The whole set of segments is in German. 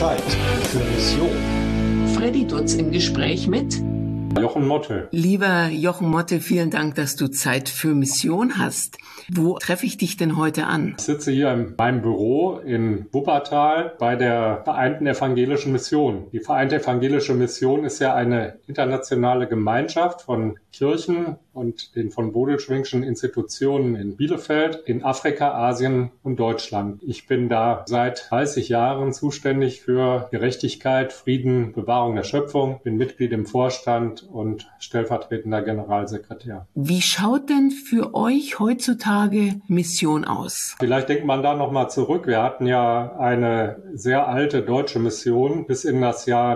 Zeit für Mission. Freddy Dutz im Gespräch mit Jochen Motte. Lieber Jochen Motte, vielen Dank, dass du Zeit für Mission hast. Wo treffe ich dich denn heute an? Ich sitze hier in meinem Büro in Wuppertal bei der Vereinten Evangelischen Mission. Die Vereinte Evangelische Mission ist ja eine internationale Gemeinschaft von Kirchen und den von Bodelschwingschen Institutionen in Bielefeld, in Afrika, Asien und Deutschland. Ich bin da seit 30 Jahren zuständig für Gerechtigkeit, Frieden, Bewahrung der Schöpfung, bin Mitglied im Vorstand und stellvertretender Generalsekretär. Wie schaut denn für euch heutzutage Mission aus? Vielleicht denkt man da nochmal zurück. Wir hatten ja eine sehr alte deutsche Mission bis in das Jahr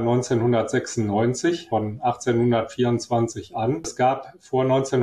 1996, von 1824 an. Es gab vor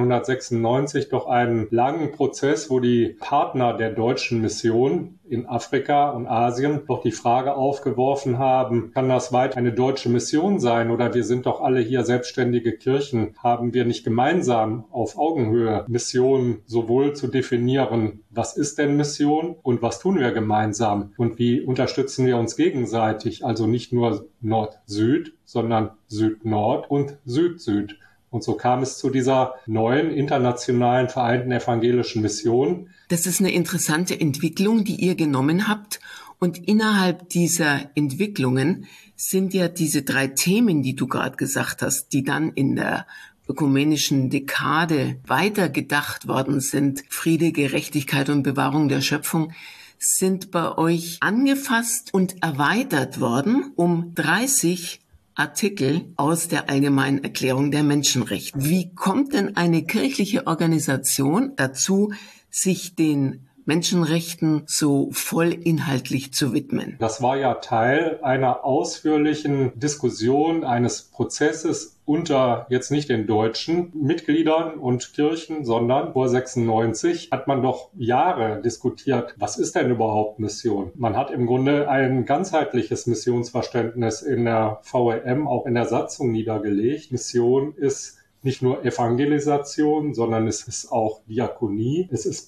1996 doch einen langen Prozess, wo die Partner der deutschen Mission in Afrika und Asien doch die Frage aufgeworfen haben, kann das weiter eine deutsche Mission sein oder wir sind doch alle hier selbstständige Kirchen, haben wir nicht gemeinsam auf Augenhöhe Mission sowohl zu definieren, was ist denn Mission und was tun wir gemeinsam und wie unterstützen wir uns gegenseitig, also nicht nur Nord-Süd, sondern Süd-Nord und Süd-Süd. Und so kam es zu dieser neuen internationalen Vereinten Evangelischen Mission. Das ist eine interessante Entwicklung, die ihr genommen habt. Und innerhalb dieser Entwicklungen sind ja diese 3 Themen, die du gerade gesagt hast, die dann in der ökumenischen Dekade weitergedacht worden sind, Friede, Gerechtigkeit und Bewahrung der Schöpfung, sind bei euch angefasst und erweitert worden um 30 Artikel aus der Allgemeinen Erklärung der Menschenrechte. Wie kommt denn eine kirchliche Organisation dazu, sich den Menschenrechten so vollinhaltlich zu widmen? Das war ja Teil einer ausführlichen Diskussion, eines Prozesses unter jetzt nicht den deutschen Mitgliedern und Kirchen, sondern vor 96 hat man doch Jahre diskutiert, was ist denn überhaupt Mission? Man hat im Grunde ein ganzheitliches Missionsverständnis in der VEM, auch in der Satzung niedergelegt. Mission ist nicht nur Evangelisation, sondern es ist auch Diakonie, es ist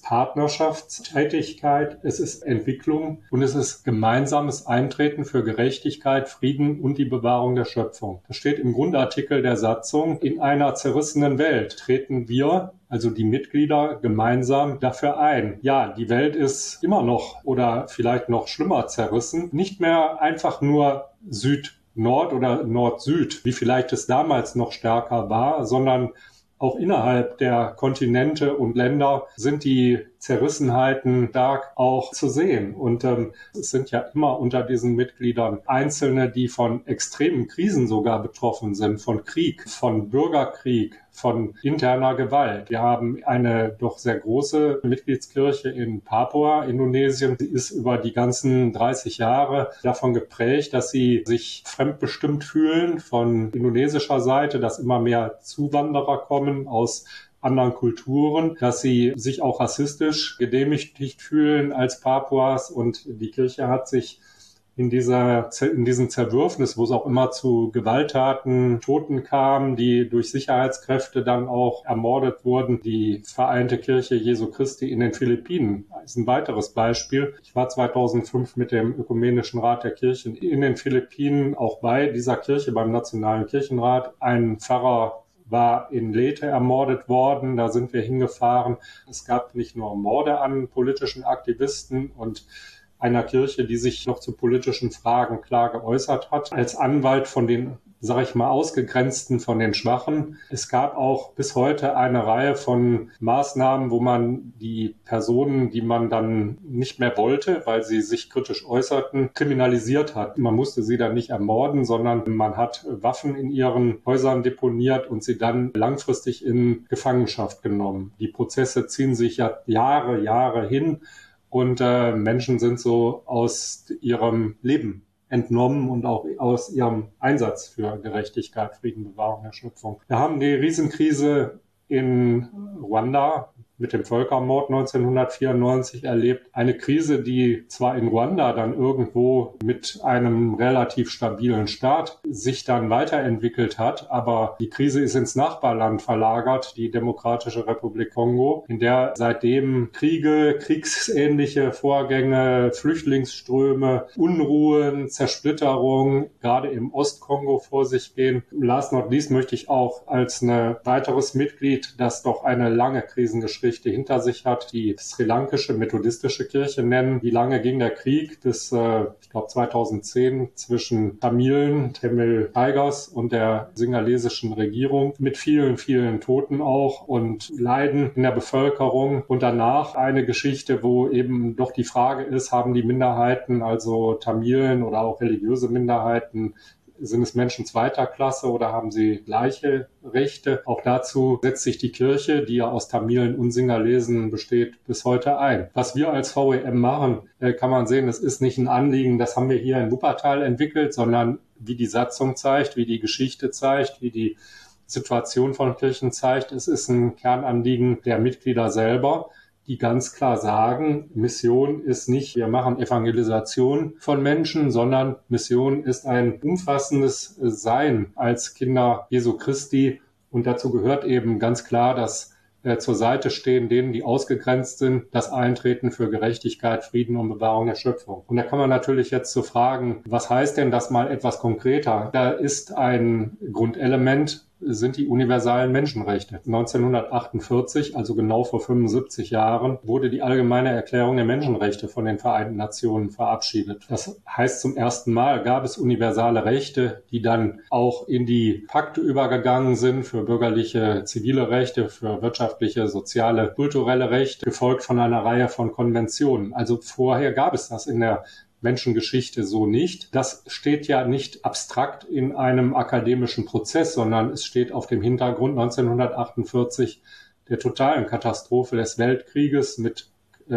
Partnerschaftstätigkeit, es ist Entwicklung und es ist gemeinsames Eintreten für Gerechtigkeit, Frieden und die Bewahrung der Schöpfung. Das steht im Grundartikel der Satzung. In einer zerrissenen Welt treten wir, also die Mitglieder, gemeinsam dafür ein. Ja, die Welt ist immer noch oder vielleicht noch schlimmer zerrissen. Nicht mehr einfach nur Süd-Nord oder Nord-Süd, wie vielleicht es damals noch stärker war, sondern auch innerhalb der Kontinente und Länder sind die Zerrissenheiten stark auch zu sehen. Und es sind ja immer unter diesen Mitgliedern Einzelne, die von extremen Krisen sogar betroffen sind, von Krieg, von Bürgerkrieg, von interner Gewalt. Wir haben eine doch sehr große Mitgliedskirche in Papua, Indonesien. Sie ist über die ganzen 30 Jahre davon geprägt, dass sie sich fremdbestimmt fühlen von indonesischer Seite, dass immer mehr Zuwanderer kommen aus anderen Kulturen, dass sie sich auch rassistisch gedemütigt fühlen als Papuas und die Kirche hat sich in diesem Zerwürfnis, wo es auch immer zu Gewalttaten, Toten kam, die durch Sicherheitskräfte dann auch ermordet wurden. Die Vereinte Kirche Jesu Christi in den Philippinen ist ein weiteres Beispiel. Ich war 2005 mit dem Ökumenischen Rat der Kirchen in den Philippinen, auch bei dieser Kirche, beim Nationalen Kirchenrat. Ein Pfarrer war in Leyte ermordet worden, da sind wir hingefahren. Es gab nicht nur Morde an politischen Aktivisten und einer Kirche, die sich noch zu politischen Fragen klar geäußert hat, als Anwalt von den, sage ich mal, Ausgegrenzten, von den Schwachen. Es gab auch bis heute eine Reihe von Maßnahmen, wo man die Personen, die man dann nicht mehr wollte, weil sie sich kritisch äußerten, kriminalisiert hat. Man musste sie dann nicht ermorden, sondern man hat Waffen in ihren Häusern deponiert und sie dann langfristig in Gefangenschaft genommen. Die Prozesse ziehen sich ja Jahre hin. Und Menschen sind so aus ihrem Leben entnommen und auch aus ihrem Einsatz für Gerechtigkeit, Frieden, Bewahrung der Schöpfung. Wir haben die Riesenkrise in Ruanda mit dem Völkermord 1994 erlebt. Eine Krise, die zwar in Ruanda dann irgendwo mit einem relativ stabilen Staat sich dann weiterentwickelt hat, aber die Krise ist ins Nachbarland verlagert, die Demokratische Republik Kongo, in der seitdem Kriege, kriegsähnliche Vorgänge, Flüchtlingsströme, Unruhen, Zersplitterung gerade im Ostkongo vor sich gehen. Last not least möchte ich auch als ein weiteres Mitglied, das doch eine lange Krisengeschichte hinter sich hat, die sri-lankische methodistische Kirche nennen. Wie lange ging der Krieg bis, ich glaube 2010 zwischen Tamil Tigers und der singalesischen Regierung mit vielen, vielen Toten auch und Leiden in der Bevölkerung. Und danach eine Geschichte, wo eben doch die Frage ist, haben die Minderheiten, also Tamilen oder auch religiöse Minderheiten, sind es Menschen zweiter Klasse oder haben sie gleiche Rechte? Auch dazu setzt sich die Kirche, die ja aus Tamilen und Singalesen besteht, bis heute ein. Was wir als VEM machen, kann man sehen, es ist nicht ein Anliegen, das haben wir hier in Wuppertal entwickelt, sondern wie die Satzung zeigt, wie die Geschichte zeigt, wie die Situation von Kirchen zeigt. Es ist ein Kernanliegen der Mitglieder selber, die ganz klar sagen, Mission ist nicht, wir machen Evangelisation von Menschen, sondern Mission ist ein umfassendes Sein als Kinder Jesu Christi. Und dazu gehört eben ganz klar, dass zur Seite stehen denen, die ausgegrenzt sind, das Eintreten für Gerechtigkeit, Frieden und Bewahrung der Schöpfung. Und da kann man natürlich jetzt so fragen, was heißt denn das mal etwas konkreter? Da ist ein Grundelement, sind die universalen Menschenrechte. 1948, also genau vor 75 Jahren, wurde die Allgemeine Erklärung der Menschenrechte von den Vereinten Nationen verabschiedet. Das heißt, zum ersten Mal gab es universale Rechte, die dann auch in die Pakte übergegangen sind für bürgerliche, zivile Rechte, für wirtschaftliche, soziale, kulturelle Rechte, gefolgt von einer Reihe von Konventionen. Also vorher gab es das in der Menschengeschichte so nicht. Das steht ja nicht abstrakt in einem akademischen Prozess, sondern es steht auf dem Hintergrund 1948 der totalen Katastrophe des Weltkrieges mit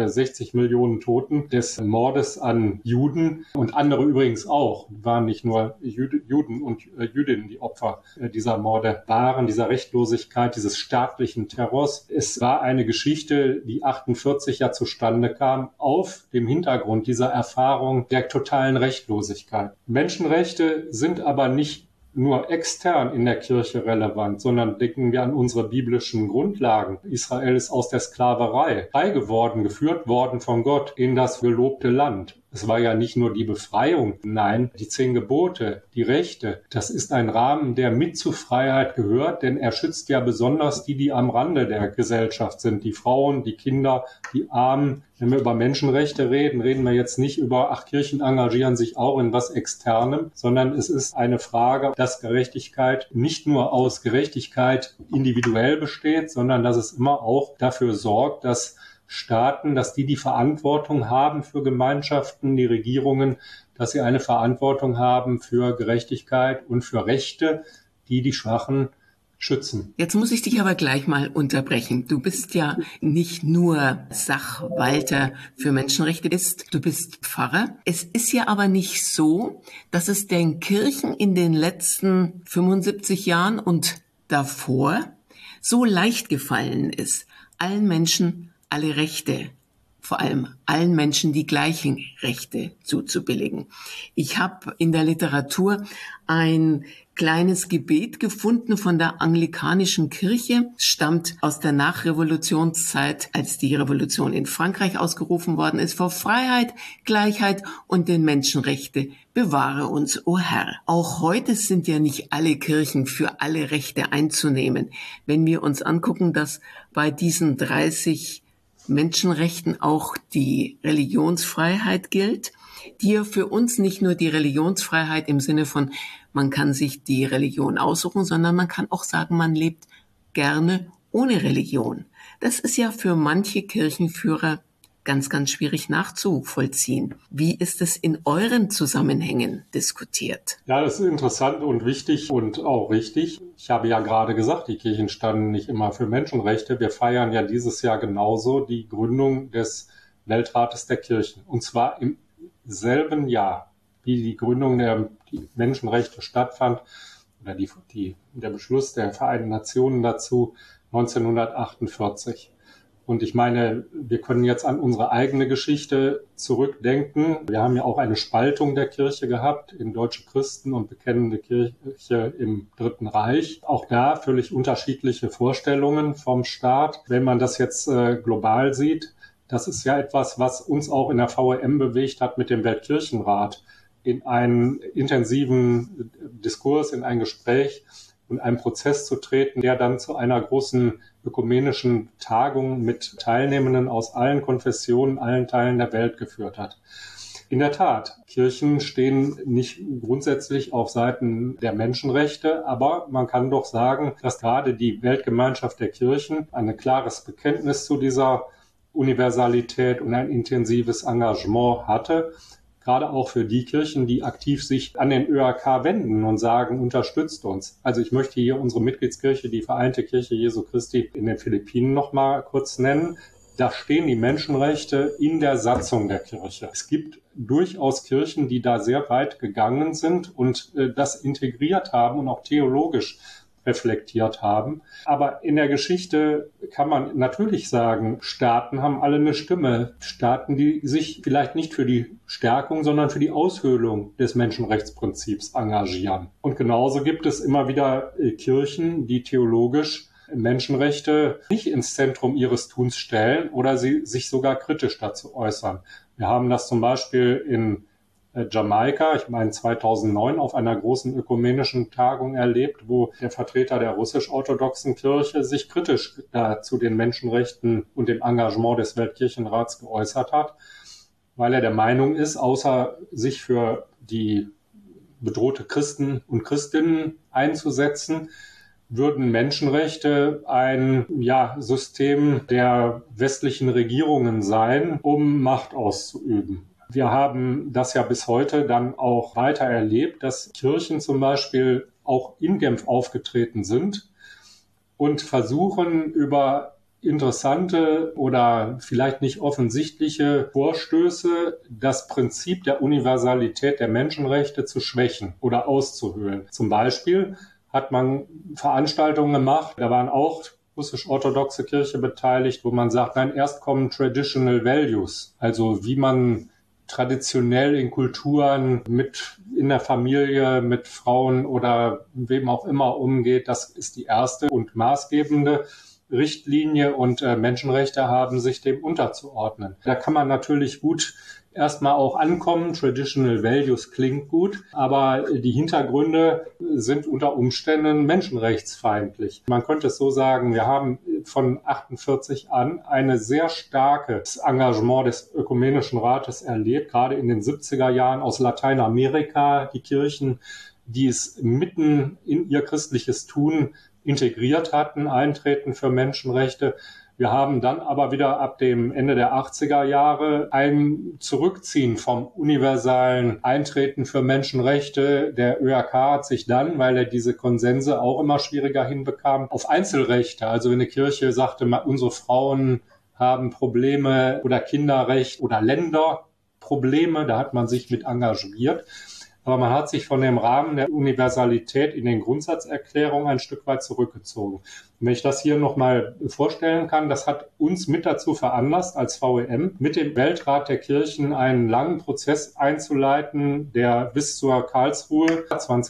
60 Millionen Toten, des Mordes an Juden und andere übrigens auch, waren nicht nur Juden und Jüdinnen, die Opfer dieser Morde waren, dieser Rechtlosigkeit, dieses staatlichen Terrors. Es war eine Geschichte, die 48 ja zustande kam, auf dem Hintergrund dieser Erfahrung der totalen Rechtlosigkeit. Menschenrechte sind aber nicht nur extern in der Kirche relevant, sondern denken wir an unsere biblischen Grundlagen. Israel ist aus der Sklaverei frei geworden, geführt worden von Gott in das gelobte Land. Es war ja nicht nur die Befreiung, nein, die 10 Gebote, die Rechte. Das ist ein Rahmen, der mit zur Freiheit gehört, denn er schützt ja besonders die, die am Rande der Gesellschaft sind. Die Frauen, die Kinder, die Armen. Wenn wir über Menschenrechte reden, reden wir jetzt nicht über, Kirchen engagieren sich auch in was Externem, sondern es ist eine Frage, dass Gerechtigkeit nicht nur aus Gerechtigkeit individuell besteht, sondern dass es immer auch dafür sorgt, dass Staaten, dass die Verantwortung haben für Gemeinschaften, die Regierungen, dass sie eine Verantwortung haben für Gerechtigkeit und für Rechte, die Schwachen schützen. Jetzt muss ich dich aber gleich mal unterbrechen. Du bist ja nicht nur Sachwalter für Menschenrechte, du bist Pfarrer. Es ist ja aber nicht so, dass es den Kirchen in den letzten 75 Jahren und davor so leicht gefallen ist, allen Menschen alle Rechte, vor allem allen Menschen die gleichen Rechte zuzubilligen. Ich habe in der Literatur ein kleines Gebet gefunden von der anglikanischen Kirche, stammt aus der Nachrevolutionszeit, als die Revolution in Frankreich ausgerufen worden ist, vor Freiheit, Gleichheit und den Menschenrechte. Bewahre uns, o Herr. Auch heute sind ja nicht alle Kirchen für alle Rechte einzunehmen. Wenn wir uns angucken, dass bei diesen 30 Menschenrechten auch die Religionsfreiheit gilt, die ja für uns nicht nur die Religionsfreiheit im Sinne von, man kann sich die Religion aussuchen, sondern man kann auch sagen, man lebt gerne ohne Religion. Das ist ja für manche Kirchenführer ganz, ganz schwierig nachzuvollziehen. Wie ist es in euren Zusammenhängen diskutiert? Ja, das ist interessant und wichtig und auch richtig. Ich habe ja gerade gesagt, die Kirchen standen nicht immer für Menschenrechte. Wir feiern ja dieses Jahr genauso die Gründung des Weltrates der Kirchen. Und zwar im selben Jahr, wie die Gründung der Menschenrechte stattfand, oder der Beschluss der Vereinten Nationen dazu 1948. Und ich meine, wir können jetzt an unsere eigene Geschichte zurückdenken. Wir haben ja auch eine Spaltung der Kirche gehabt in deutsche Christen und bekennende Kirche im Dritten Reich. Auch da völlig unterschiedliche Vorstellungen vom Staat. Wenn man das jetzt global sieht, das ist ja etwas, was uns auch in der VEM bewegt hat mit dem Weltkirchenrat, in einen intensiven Diskurs, in ein Gespräch und einen Prozess zu treten, der dann zu einer großen ökumenischen Tagung mit Teilnehmenden aus allen Konfessionen, allen Teilen der Welt geführt hat. In der Tat, Kirchen stehen nicht grundsätzlich auf Seiten der Menschenrechte, aber man kann doch sagen, dass gerade die Weltgemeinschaft der Kirchen ein klares Bekenntnis zu dieser Universalität und ein intensives Engagement hatte, gerade auch für die Kirchen, die aktiv sich an den ÖAK wenden und sagen, unterstützt uns. Also ich möchte hier unsere Mitgliedskirche, die Vereinte Kirche Jesu Christi in den Philippinen noch mal kurz nennen. Da stehen die Menschenrechte in der Satzung der Kirche. Es gibt durchaus Kirchen, die da sehr weit gegangen sind und das integriert haben und auch theologisch reflektiert haben. Aber in der Geschichte kann man natürlich sagen, Staaten haben alle eine Stimme. Staaten, die sich vielleicht nicht für die Stärkung, sondern für die Aushöhlung des Menschenrechtsprinzips engagieren. Und genauso gibt es immer wieder Kirchen, die theologisch Menschenrechte nicht ins Zentrum ihres Tuns stellen oder sie sich sogar kritisch dazu äußern. Wir haben das zum Beispiel in Jamaika, ich meine 2009, auf einer großen ökumenischen Tagung erlebt, wo der Vertreter der russisch-orthodoxen Kirche sich kritisch zu den Menschenrechten und dem Engagement des Weltkirchenrats geäußert hat, weil er der Meinung ist, außer sich für die bedrohte Christen und Christinnen einzusetzen, würden Menschenrechte ein System der westlichen Regierungen sein, um Macht auszuüben. Wir haben das ja bis heute dann auch weiter erlebt, dass Kirchen zum Beispiel auch in Genf aufgetreten sind und versuchen, über interessante oder vielleicht nicht offensichtliche Vorstöße das Prinzip der Universalität der Menschenrechte zu schwächen oder auszuhöhlen. Zum Beispiel hat man Veranstaltungen gemacht, da waren auch russisch-orthodoxe Kirche beteiligt, wo man sagt, nein, erst kommen Traditional Values, also wie man traditionell in Kulturen in der Familie, mit Frauen oder wem auch immer umgeht. Das ist die erste und maßgebende Richtlinie und Menschenrechte haben sich dem unterzuordnen. Da kann man natürlich gut erstmal auch ankommen. Traditional Values klingt gut, aber die Hintergründe sind unter Umständen menschenrechtsfeindlich. Man könnte es so sagen, wir haben von 48 an ein sehr starkes Engagement des Ökumenischen Rates erlebt, gerade in den 70er Jahren aus Lateinamerika, die Kirchen, die es mitten in ihr christliches Tun integriert hatten, Eintreten für Menschenrechte. Wir haben dann aber wieder ab dem Ende der 80er Jahre ein Zurückziehen vom universalen Eintreten für Menschenrechte. Der ÖAK hat sich dann, weil er diese Konsense auch immer schwieriger hinbekam, auf Einzelrechte, also wenn eine Kirche sagte, unsere Frauen haben Probleme oder Kinderrecht oder Länderprobleme, da hat man sich mit engagiert. Aber man hat sich von dem Rahmen der Universalität in den Grundsatzerklärungen ein Stück weit zurückgezogen. Und wenn ich das hier nochmal vorstellen kann, das hat uns mit dazu veranlasst, als VEM mit dem Weltrat der Kirchen einen langen Prozess einzuleiten, der bis zur Karlsruhe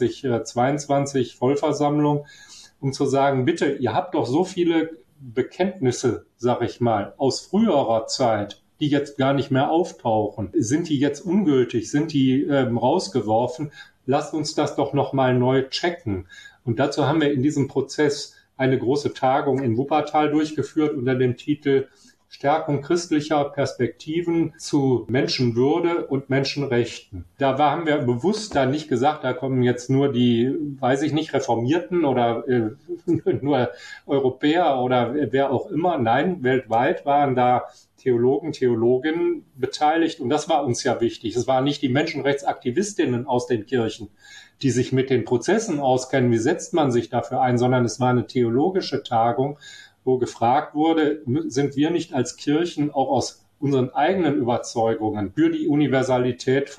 2022 Vollversammlung, um zu sagen, bitte, ihr habt doch so viele Bekenntnisse, sag ich mal, aus früherer Zeit, die jetzt gar nicht mehr auftauchen. Sind die jetzt ungültig? Sind die rausgeworfen? Lasst uns das doch nochmal neu checken. Und dazu haben wir in diesem Prozess eine große Tagung in Wuppertal durchgeführt unter dem Titel Stärkung christlicher Perspektiven zu Menschenwürde und Menschenrechten. Da haben wir bewusst da nicht gesagt, da kommen jetzt nur die, weiß ich nicht, Reformierten oder nur Europäer oder wer auch immer. Nein, weltweit waren da Theologen, Theologinnen beteiligt. Und das war uns ja wichtig. Es waren nicht die Menschenrechtsaktivistinnen aus den Kirchen, die sich mit den Prozessen auskennen, wie setzt man sich dafür ein, sondern es war eine theologische Tagung, wo gefragt wurde, sind wir nicht als Kirchen auch aus unseren eigenen Überzeugungen für die Universalität von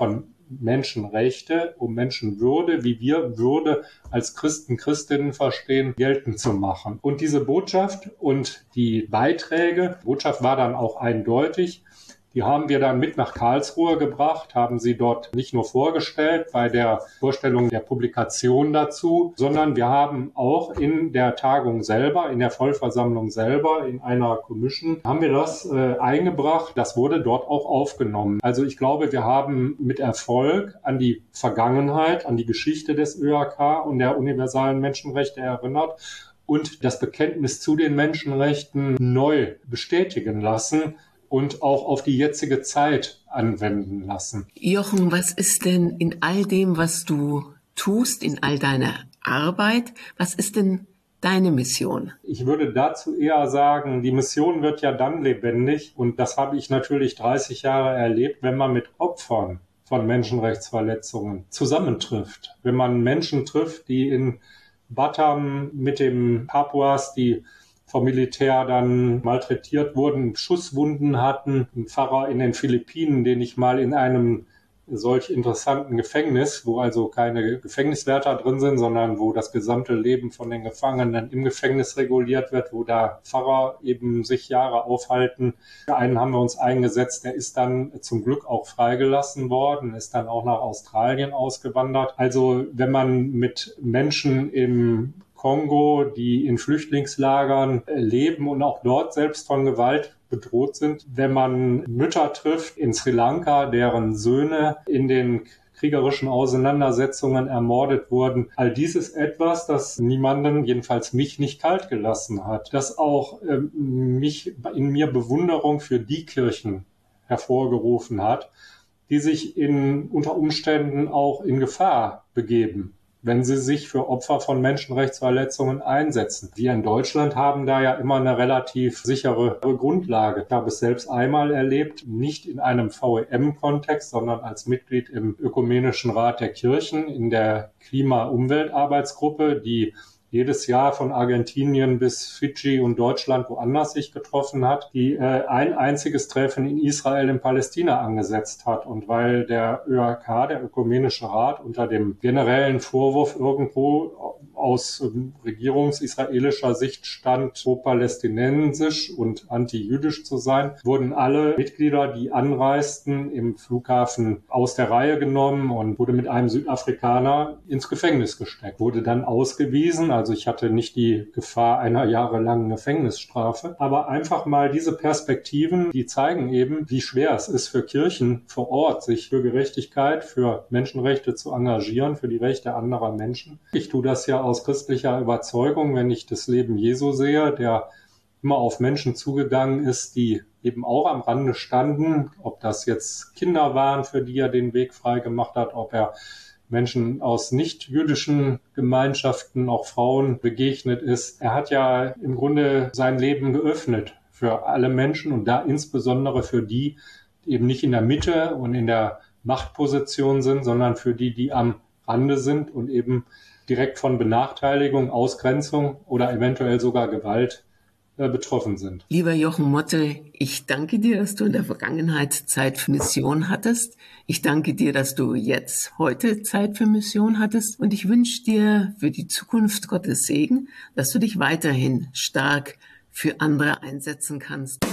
Menschenrechte, um Menschenwürde, wie wir Würde als Christen, Christinnen verstehen, geltend zu machen. Und diese Botschaft und die Beiträge, die Botschaft war dann auch eindeutig, die haben wir dann mit nach Karlsruhe gebracht, haben sie dort nicht nur vorgestellt bei der Vorstellung der Publikation dazu, sondern wir haben auch in der Tagung selber, in der Vollversammlung selber, in einer Commission, haben wir das eingebracht. Das wurde dort auch aufgenommen. Also ich glaube, wir haben mit Erfolg an die Vergangenheit, an die Geschichte des ÖAK und der universalen Menschenrechte erinnert und das Bekenntnis zu den Menschenrechten neu bestätigen lassen und auch auf die jetzige Zeit anwenden lassen. Jochen, was ist denn in all dem, was du tust, in all deiner Arbeit, was ist denn deine Mission? Ich würde dazu eher sagen, die Mission wird ja dann lebendig, und das habe ich natürlich 30 Jahre erlebt, wenn man mit Opfern von Menschenrechtsverletzungen zusammentrifft. Wenn man Menschen trifft, die in Batam mit dem Papuas, die vom Militär dann malträtiert wurden, Schusswunden hatten. Ein Pfarrer in den Philippinen, den ich mal in einem solch interessanten Gefängnis, wo also keine Gefängniswärter drin sind, sondern wo das gesamte Leben von den Gefangenen im Gefängnis reguliert wird, wo da Pfarrer eben sich Jahre aufhalten. Für einen haben wir uns eingesetzt, der ist dann zum Glück auch freigelassen worden, ist dann auch nach Australien ausgewandert. Also wenn man mit Menschen im Kongo, die in Flüchtlingslagern leben und auch dort selbst von Gewalt bedroht sind. Wenn man Mütter trifft in Sri Lanka, deren Söhne in den kriegerischen Auseinandersetzungen ermordet wurden. All dies ist etwas, das niemanden, jedenfalls mich, nicht kalt gelassen hat. Das auch mich in mir Bewunderung für die Kirchen hervorgerufen hat, die sich unter Umständen auch in Gefahr begeben, wenn sie sich für Opfer von Menschenrechtsverletzungen einsetzen. Wir in Deutschland haben da ja immer eine relativ sichere Grundlage. Ich habe es selbst einmal erlebt, nicht in einem VEM-Kontext, sondern als Mitglied im Ökumenischen Rat der Kirchen in der Klima-Umwelt-Arbeitsgruppe, die jedes Jahr von Argentinien bis Fidschi und Deutschland woanders sich getroffen hat, die ein einziges Treffen in Israel in Palästina angesetzt hat. Und weil der ÖAK, der Ökumenische Rat, unter dem generellen Vorwurf irgendwo aus regierungsisraelischer Sicht stand, pro-palästinensisch und anti-jüdisch zu sein, wurden alle Mitglieder, die anreisten, im Flughafen aus der Reihe genommen und wurde mit einem Südafrikaner ins Gefängnis gesteckt. Wurde dann ausgewiesen, also ich hatte nicht die Gefahr einer jahrelangen Gefängnisstrafe, aber einfach mal diese Perspektiven, die zeigen eben, wie schwer es ist für Kirchen vor Ort, sich für Gerechtigkeit, für Menschenrechte zu engagieren, für die Rechte anderer Menschen. Ich tue das ja aus christlicher Überzeugung, wenn ich das Leben Jesu sehe, der immer auf Menschen zugegangen ist, die eben auch am Rande standen, ob das jetzt Kinder waren, für die er den Weg frei gemacht hat, ob er Menschen aus nicht-jüdischen Gemeinschaften, auch Frauen, begegnet ist. Er hat ja im Grunde sein Leben geöffnet für alle Menschen und da insbesondere für die eben nicht in der Mitte und in der Machtposition sind, sondern für die, die am Rande sind und eben direkt von Benachteiligung, Ausgrenzung oder eventuell sogar Gewalt betroffen sind. Lieber Jochen Motte, ich danke dir, dass du in der Vergangenheit Zeit für Mission hattest. Ich danke dir, dass du heute Zeit für Mission hattest. Und ich wünsche dir für die Zukunft Gottes Segen, dass du dich weiterhin stark für andere einsetzen kannst.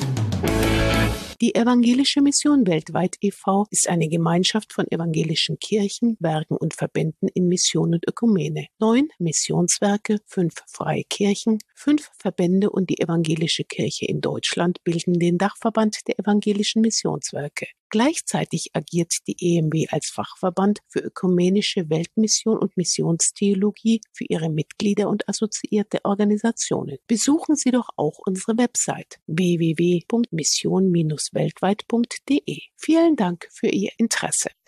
Die Evangelische Mission Weltweit e.V. ist eine Gemeinschaft von evangelischen Kirchen, Werken und Verbänden in Mission und Ökumene. 9 Missionswerke, 5 freie Kirchen, 5 Verbände und die Evangelische Kirche in Deutschland bilden den Dachverband der evangelischen Missionswerke. Gleichzeitig agiert die EMW als Fachverband für ökumenische Weltmission und Missionstheologie für ihre Mitglieder und assoziierte Organisationen. Besuchen Sie doch auch unsere Website www.mission-weltweit.de. Vielen Dank für Ihr Interesse.